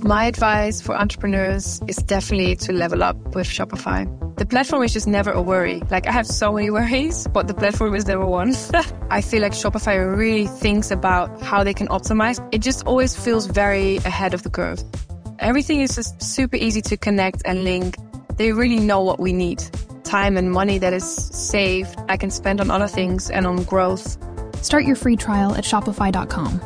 My advice for entrepreneurs is definitely to level up with Shopify. The platform is just never a worry. Like, I have so many worries, but the platform is never one. I feel like Shopify really thinks about how they can optimize. It just always feels very ahead of the curve. Everything is just super easy to connect and link. They really know what we need. Time and money that is saved, I can spend on other things and on growth. Start your free trial at shopify.com.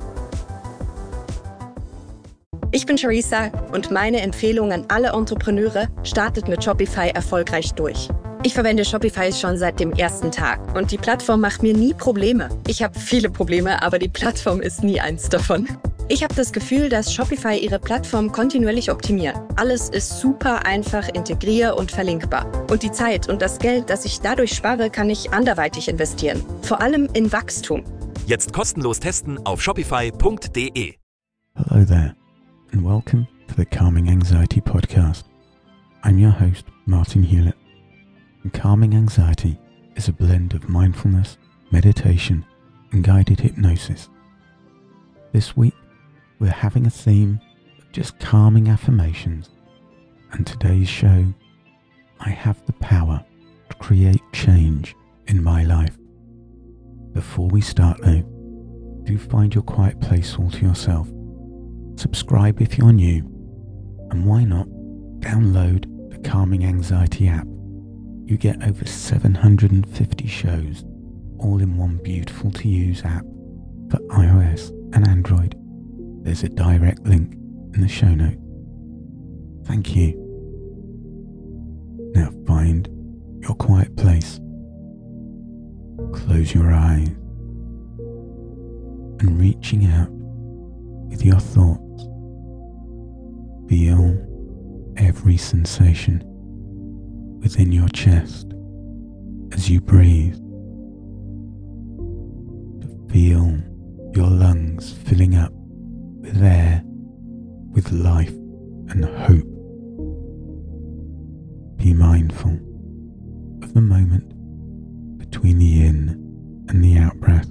Ich bin Charissa und meine Empfehlung an alle Entrepreneure: startet mit Shopify erfolgreich durch. Ich verwende Shopify schon seit dem ersten Tag und die Plattform macht mir nie Probleme. Ich habe viele Probleme, aber die Plattform ist nie eins davon. Ich habe das Gefühl, dass Shopify ihre Plattform kontinuierlich optimiert. Alles ist super einfach integrier- und verlinkbar. Und die Zeit und das Geld, das ich dadurch spare, kann ich anderweitig investieren. Vor allem in Wachstum. Jetzt kostenlos testen auf shopify.de. Hello there, and welcome to the Calming Anxiety Podcast. I'm your host, Martin Hewlett. And Calming Anxiety is a blend of mindfulness, meditation, and guided hypnosis. This week, we're having a theme of just calming affirmations, and today's show, I have the power to create change in my life. Before we start though, do find your quiet place all to yourself. Subscribe if you're new, and why not download the Calming Anxiety app. You get over 750 shows, all in one beautiful to use app for iOS and Android. There's a direct link in the show notes. Thank you. Now find your quiet place. Close your eyes and reaching out with your thoughts, feel every sensation within your chest as you breathe. To feel your lungs filling up with air, with life and hope. Be mindful of the moment between the in and the out breath.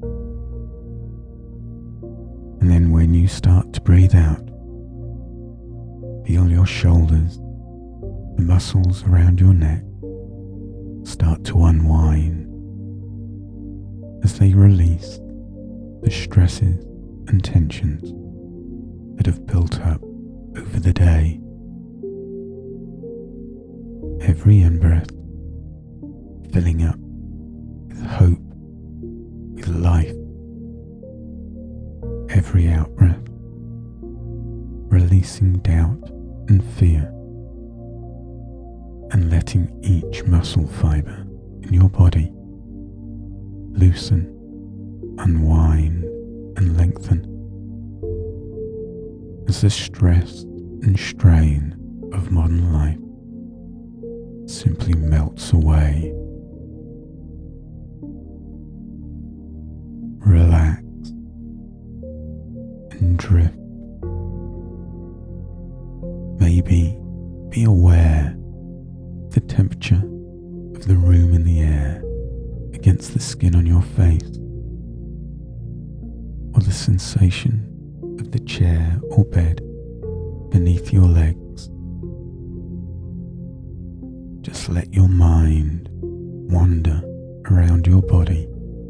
And then when you start to breathe out, feel your shoulders, the muscles around your neck start to unwind as they release the stresses and tensions that have built up over the day. Every in-breath filling up with hope, with life. Every out-breath releasing doubt and fear, and letting each muscle fibre in your body loosen, unwind and lengthen as the stress and strain of modern life simply melts away. Relax and drift. Maybe be aware of the temperature of the room and the air against the skin on your face, or the sensation of the chair or bed beneath your legs. Just let your mind wander around your body,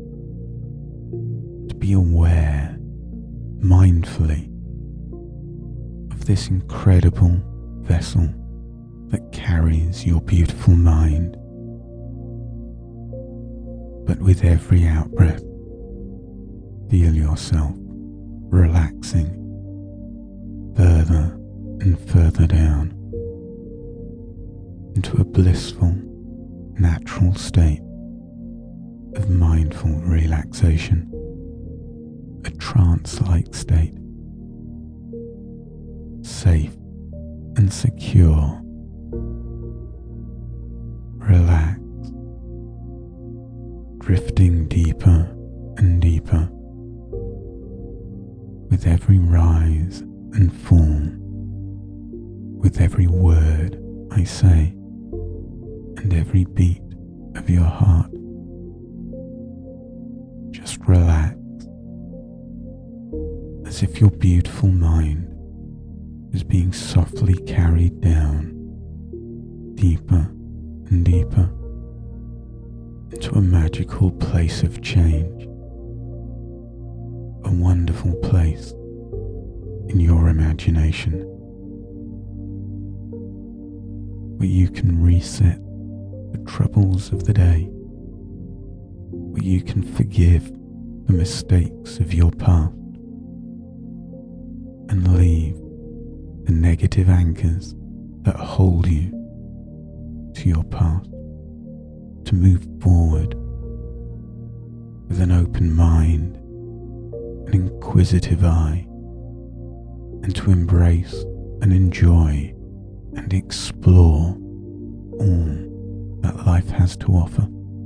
to be aware mindfully of this incredible vessel that carries your beautiful mind. But with every out-breath, feel yourself relaxing further and further down into a blissful, natural state of mindful relaxation, a trance-like state, safe and secure. Relax, drifting deeper and deeper with every rise and fall, with every word I say and every beat of your heart. Just relax, as if your beautiful mind is being softly carried down, deeper and deeper, into a magical place of change, a wonderful place in your imagination, where you can reset the troubles of the day, where you can forgive the mistakes of your past and leave the negative anchors that hold you to your past, to move forward with an open mind, an inquisitive eye, and to embrace and enjoy and explore all that life has to offer.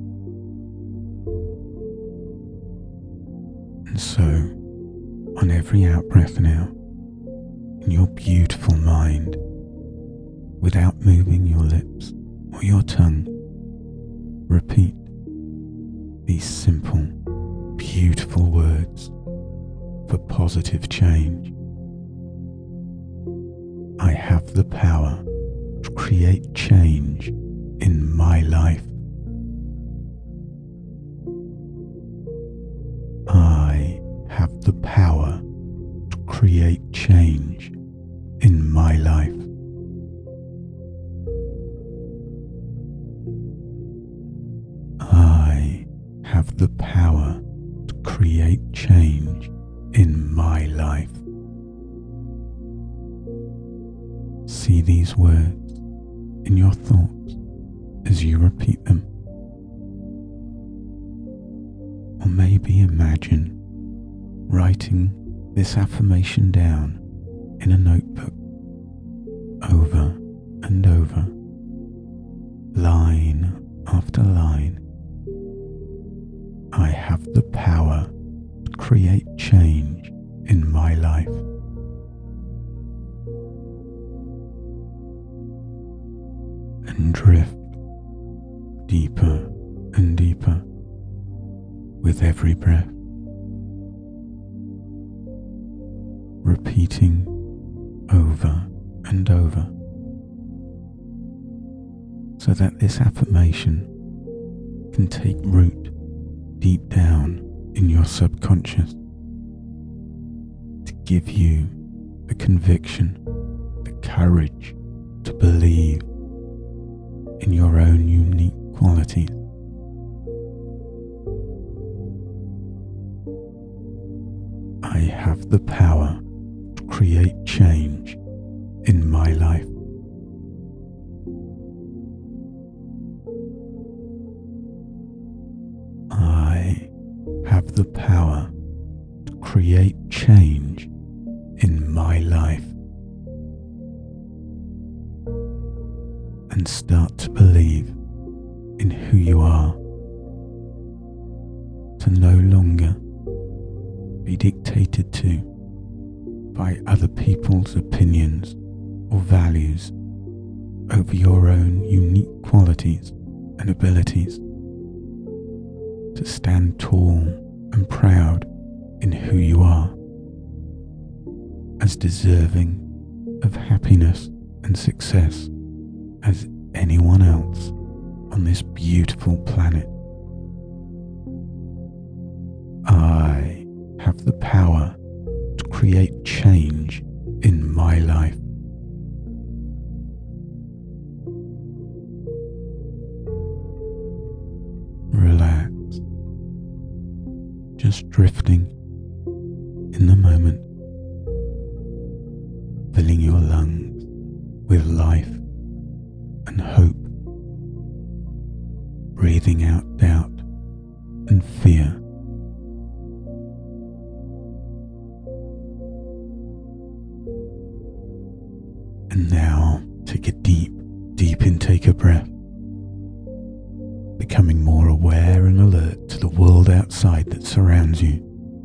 And so, on every out-breath now, in your beautiful mind, without moving your lips or your tongue, repeat these simple, beautiful words for positive change. I have the power to create change in my life. I have the power to create change in my life. I have the power to create change in my life. See these words in your thoughts as you repeat them. Or maybe imagine writing this affirmation down in a notebook over and over, line after line. I have the power to create change in my life. And drift deeper and deeper with every breath, repeating over and over, so that this affirmation can take root deep down in your subconscious, to give you the conviction, the courage to believe in your own unique qualities. I have the power to create change in my life. I have the power to create change in my life. And start to believe in who you are, to no longer be dictated to by other people's opinions or values over your own unique qualities and abilities, to stand tall and proud in who you are, as deserving of happiness and success as anyone else on this beautiful planet. I have the power to create change in my life. Relax, just drifting in the moment, filling your lungs with life and hope, breathing out doubt and fear. And now take a deep intake of breath, becoming more aware and alert to the world outside that surrounds you.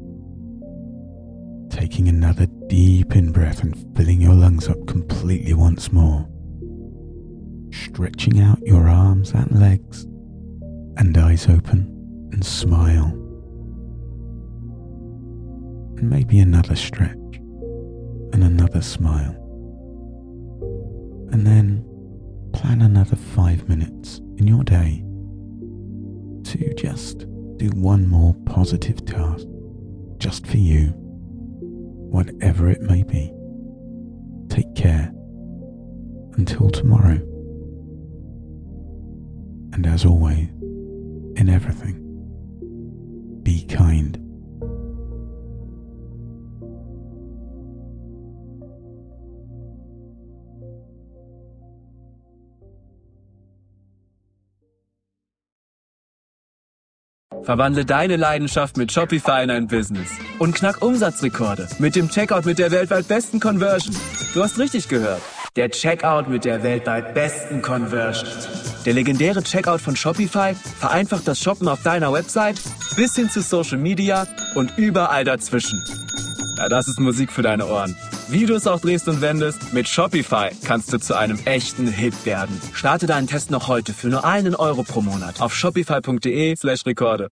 Taking another deep in-breath and filling your lungs up completely once more. Stretching out your arms and legs, and eyes open, and smile. And maybe another stretch, and another smile. And then plan another 5 minutes in your day to just do one more positive task just for you, whatever it may be. Take care until tomorrow. And as always, in everything, be kind. Verwandle deine Leidenschaft mit Shopify in ein Business und knack Umsatzrekorde mit dem Checkout mit der weltweit besten Conversion. Du hast richtig gehört. Der Checkout mit der weltweit besten Conversion. Der legendäre Checkout von Shopify vereinfacht das Shoppen auf deiner Website bis hin zu Social Media und überall dazwischen. Ja, das ist Musik für deine Ohren. Wie du es auch drehst und wendest, mit Shopify kannst du zu einem echten Hit werden. Starte deinen Test noch heute für nur €1 pro Monat auf shopify.de/Rekorde.